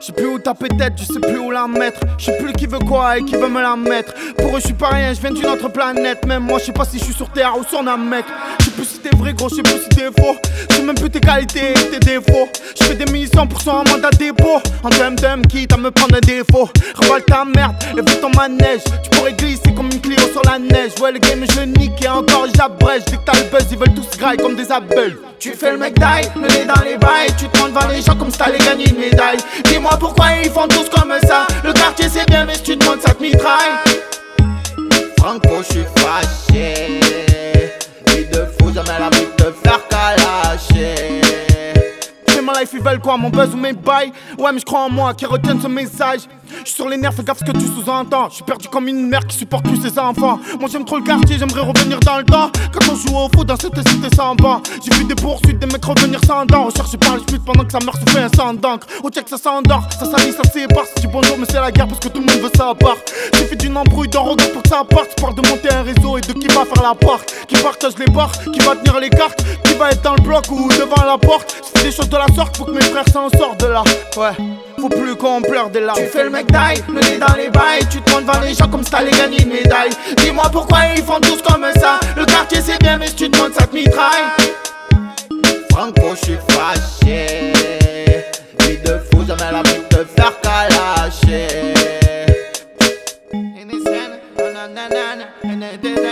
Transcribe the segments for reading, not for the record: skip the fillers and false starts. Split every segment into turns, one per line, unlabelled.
sais plus où taper tête, je sais plus où la mettre. Je sais plus qui veut quoi et qui veut me la mettre. Pour eux je suis pas rien, je viens d'une autre planète. Même moi je sais pas si je suis sur terre ou sur un mec. Je sais plus si t'es vrai gros, je sais plus si t'es faux. Je sais même plus tes qualités et tes défauts. Je fais des missions pour en mandat dépôt. En dum quitte à me prendre un défaut. Revole ta merde et fais ton manège. Tu pourrais glisser comme une Clio sur la neige. Ouais le game je nique et encore j'abrège. Dès que t'as le buzz ils veulent tous grailler comme des abeilles. Tu fais le mec d'ail, le nez dans les bails. Tu te rends devant les gens comme si t'allais gagner une médaille. Dis-moi pourquoi ils font tous comme ça. Le quartier c'est bien mais si tu demandes ça te mitraille. Franco je suis fâché. Vie de fou, jamais la vie de te faire calacher. Ma life ils veulent quoi, mon buzz ou mes bails? Ouais mais je crois en moi qui retiennent ce message. J'suis sur les nerfs, fais gaffe ce que tu sous-entends. J'suis perdu comme une mère qui supporte plus ses enfants. Moi j'aime trop le quartier, j'aimerais revenir dans le temps. Quand on joue au foot dans cette cité sans banc. J'ai vu des poursuites, des mecs revenir sans dents. Recherché par les putes pendant que sa mère se fait un sang d'encre. Au check ça s'endort, ça salit, ça sépare. Si tu bonjour mais c'est la guerre parce que tout le monde veut sa part. Suffit d'une embrouille, d'un regard pour que ça parte. Tu parles de monter un réseau et de qui va faire la part. Qui partage les barres, qui va tenir les cartes. Qui va être dans le bloc ou devant la porte. Si tu fais des choses de la sorte, faut que mes frères s'en sortent de là. Ouais, faut plus qu'on pleure de là. Tu fais le mec d'ail, le nez dans les bails. Tu te montes devant les gens comme si t'allais gagner une médaille. Dis-moi pourquoi ils font tous comme ça. Le quartier c'est bien mais si tu te montes ça te mitraille. Franco je suis fâché. Vie de fou, jamais la vie de te faire calacher.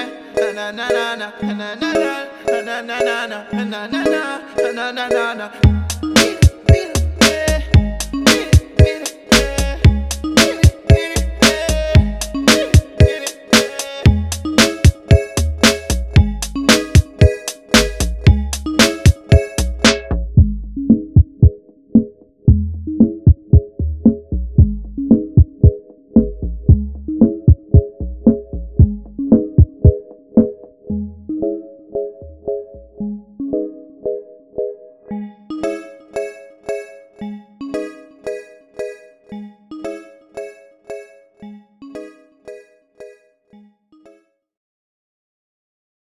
Na na na na na na na na na na na na na na na na na na na